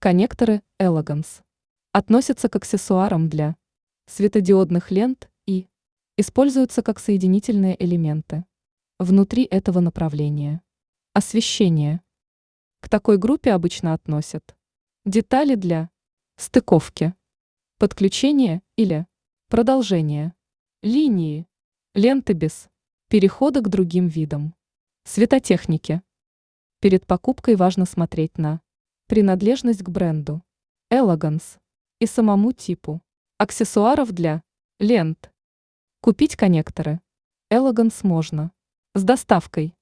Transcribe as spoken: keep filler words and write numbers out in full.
Коннекторы Elegance относятся к аксессуарам для светодиодных лент и используются как соединительные элементы внутри этого направления. Освещение. К такой группе обычно относят детали для стыковки, подключения или продолжения линии, ленты без перехода к другим видам светотехники. Перед покупкой важно смотреть на принадлежность к бренду Elegance и самому типу аксессуаров для лент. Купить коннекторы Elegance можно с доставкой